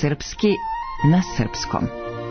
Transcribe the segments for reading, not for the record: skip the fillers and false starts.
Srpski na srpskom.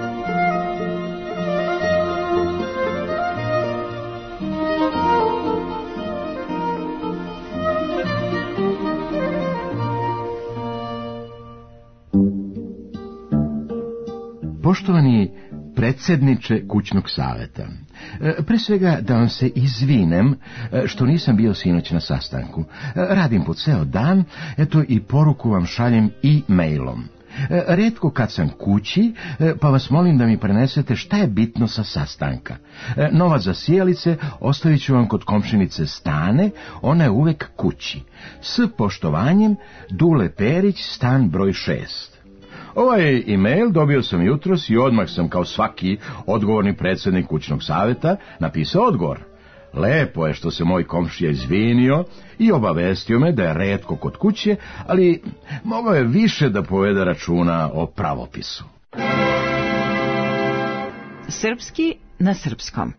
Poštovani predsjedniče kućnog saveta, pre svega da vam se izvinem što nisam bio sinoć na sastanku. Radim po ceo dan, eto i poruku vam šaljem i mailom. Retko kad sam kući, pa vas molim da mi prenesete šta je bitno sa sastanka. Novac za sijalice ostavit ću vam kod komšinice Stane, ona je uvek kući. S poštovanjem, Dule Perić, stan broj 6. Ovaj e-mail dobio sam jutros i odmah sam, kao svaki odgovorni predsjednik kućnog saveta, napisao odgovor. Lepo je što se moj komšija izvinio i obavestio me da je retko kod kuće, ali mogao je više da povede računa o pravopisu. Srpski na srpskom.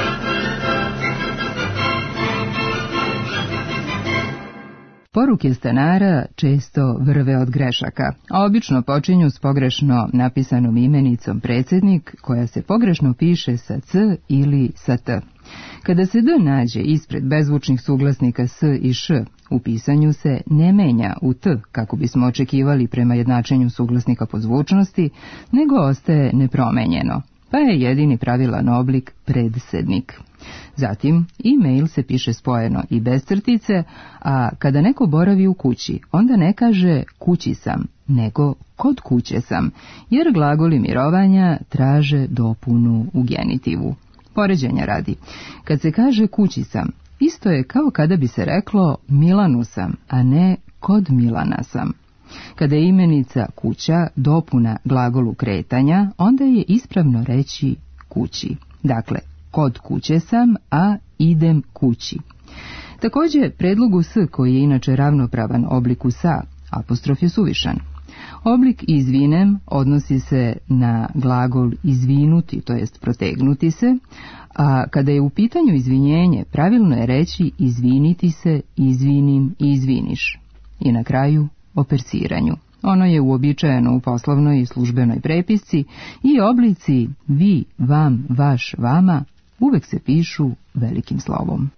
Poruke stanara često vrve od grešaka, a obično počinju s pogrešno napisanom imenicom predsjednik, koja se pogrešno piše sa c ili sa t. Kada se d nađe ispred bezvučnih suglasnika s i š, u pisanju se ne menja u t, kako bismo očekivali prema jednačenju suglasnika po zvučnosti, nego ostaje nepromenjeno, pa je jedini pravilan oblik predsednik. Zatim, e-mail se piše spojeno i bez crtice, a kada neko boravi u kući, onda ne kaže kući sam, nego kod kuće sam, jer glagoli mirovanja traže dopunu u genitivu. Poređenja radi, kad se kaže kući sam, isto je kao kada bi se reklo Milanu sam, a ne kod Milana sam. Kada je imenica kuća dopuna glagolu kretanja, onda je ispravno reći kući. Dakle, kod kuće sam, a idem kući. Također, predlogu s, koji je inače ravnopravan obliku sa, apostrof je suvišan. Oblik izvinem odnosi se na glagol izvinuti, to jest protegnuti se, a kada je u pitanju izvinjenje, pravilno je reći izviniti se, izvinim i izviniš. I na kraju, o persiranju. Ono je uobičajeno u poslovnoj i službenoj prepisci i oblici vi, vam, vaš, vama uvek se pišu velikim slovom.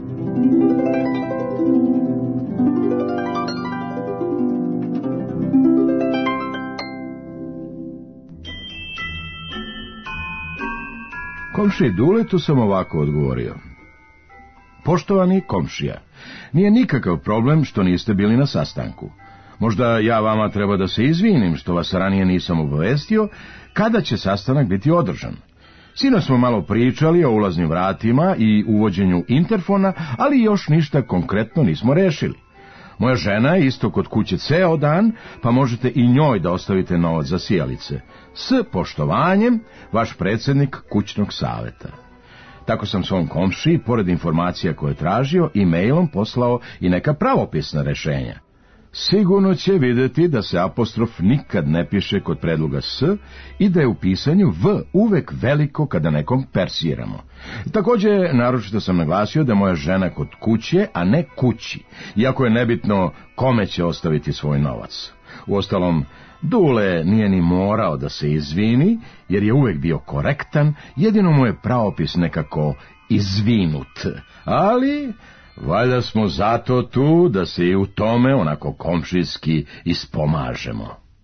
Komšiji Duletu sam ovako odgovorio. Poštovani komšija, nije nikakav problem što niste bili na sastanku. Možda ja vama treba da se izvinim što vas ranije nisam obavestio kada će sastanak biti održan. Sinoć smo malo pričali o ulaznim vratima i uvođenju interfona, ali još ništa konkretno nismo rešili. Moja žena je isto kod kuće ceo dan, pa možete i njoj da ostavite novac za sijalice. S poštovanjem, vaš predsjednik kućnog saveta. Tako sam svom komšiji, pored informacija koje je tražio, e-mailom poslao i neka pravopisna rešenja. Sigurno će vidjeti da se apostrof nikad ne piše kod predloga s i da je u pisanju v uvek veliko kada nekom persiramo. Također, naročito sam naglasio da je moja žena kod kuće, a ne kući, iako je nebitno kome će ostaviti svoj novac. Uostalom, Dule nije ni morao da se izvini, jer je uvek bio korektan, jedino mu je pravopis nekako izvinut, ali valjda smo zato tu da se i u tome onako komšijski ispomažemo.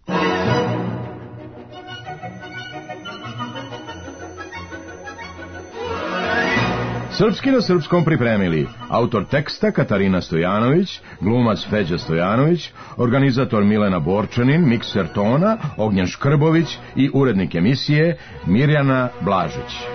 Srpski na srpskom pripremili autor teksta Katarina Stojanović, glumac Feđa Stojanović, organizator Milena Borčanin, mikser tona Ognjen Škrbović i urednik emisije Mirjana Blažić.